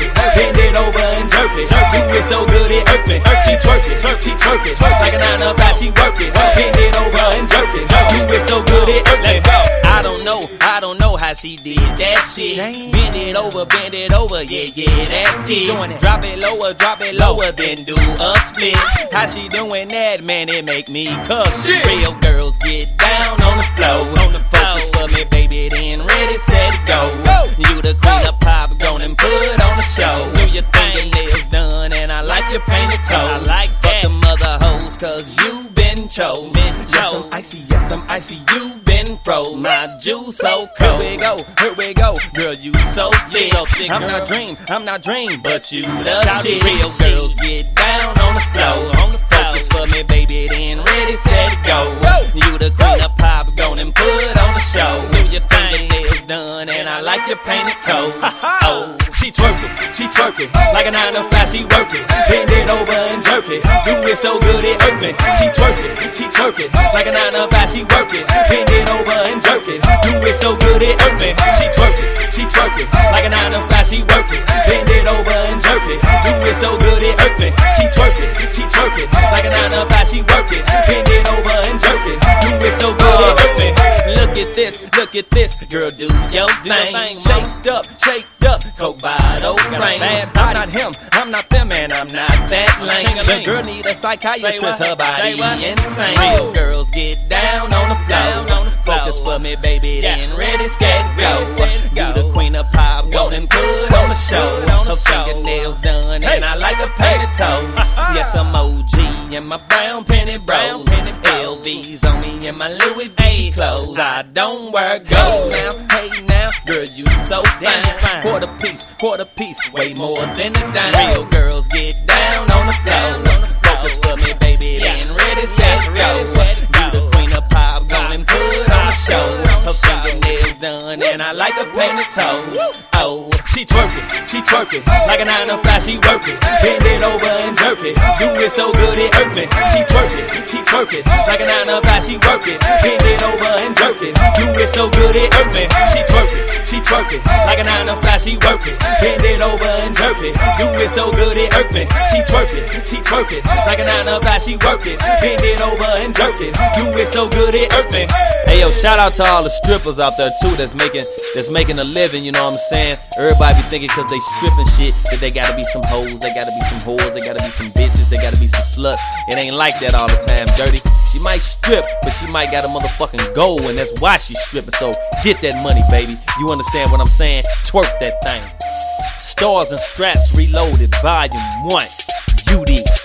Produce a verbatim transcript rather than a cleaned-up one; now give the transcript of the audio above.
it, bend it over and jerk it. Do it so good it irk me. She twerk it, she twerk it, like a nine to five she work it. Bend it over and jerk it. Do it so good it irk me. I don't know, I don't know how she did that shit. Bend it over, bend it over, yeah, yeah, that's it. Drop it lower, drop it lower, then do a split. How she doing that, man, it make me cuss. Real girls get down on the floor. Focus for me, baby, then ready, set, go. You the queen of pop, go and put on the show. Do your fingernails done, and I like your painted toes. I like that. Fuck the mother hoes, cause you been chose. Yes, I'm icy, yes, I'm icy, you been froze. My juice so cold. Here we go, here we go, girl, you so thick. So thick I'm girl. not dream, I'm not dream, but you the shit. Real girls get down on the floor. On the Focus for me, baby, then ready, set, go. You the queen of pop, go and put on the show. Do your fingernails done, and I like your painted toes. Oh, she twerk it, she twerk it, like a nine to five she work it. Bend it over and jerk it, do it so good it irk me. She twerk it, she twerk it, like a nine to five she work it. Bend it over and jerk it, do it so good it irk me. She twerk it, she twerk it, like a nine to five she work it. Bend it over and jerk it, do it so good it irk me. She twerk it, she twerk it, like a nine to five she work it. Bend it over and jerk it, do it so good it irk me. Look at this, look at this, girl, do your thing. Shaked up, shaked up, coke bottle frame. I'm not him, I'm not them, and I'm not that lame. The girl need a psychiatrist, her body insane. Real girls get down on the floor. Focus for me, baby, then ready, set, go. You the queen of pop, go and put on the show. Her fingernails done, and I like her painted toes. Yes, I'm O G and my brown penny bros. L V's on me and my Louis V clothes. I don't wear gold now, hey now, girl, you so fine. Quarter piece, quarter piece, way more than a dime. Real girls get down on the floor. Focus for me, baby, then ready, set, go. You the queen of pop, go and put on the show. Her fingernails done, and I like her painted toes. Oh, she twerk it, she twerk it, like a nine to five she work it. Bend it over and jerk it, do it so good it irk me. She twerk it, she twerk it, like a nine to five she work it. Bend it over and jerk it, do it so good it irk me. She twerk it, she twerk it, like a nine to five she work it. Bend it over and jerk it, do it so good it irk me. She twerk it, she twerk it, like a nine to five she work it. Bend it over and jerk it, do it so good it irk me. Hey yo, shout out to all the strippers out there too that's making that's making a living, you know what I'm saying? Everybody be thinking cause they stripping shit that they gotta be some hoes, they gotta be some whores, they gotta be some bitches, they gotta be some sluts. It ain't like that all the time, dirty. She might strip, but she might got a motherfucking goal, and that's why she stripping. So get that money, baby. You understand what I'm saying? Twerk that thing. Stars and Straps Reloaded, Volume one. U D.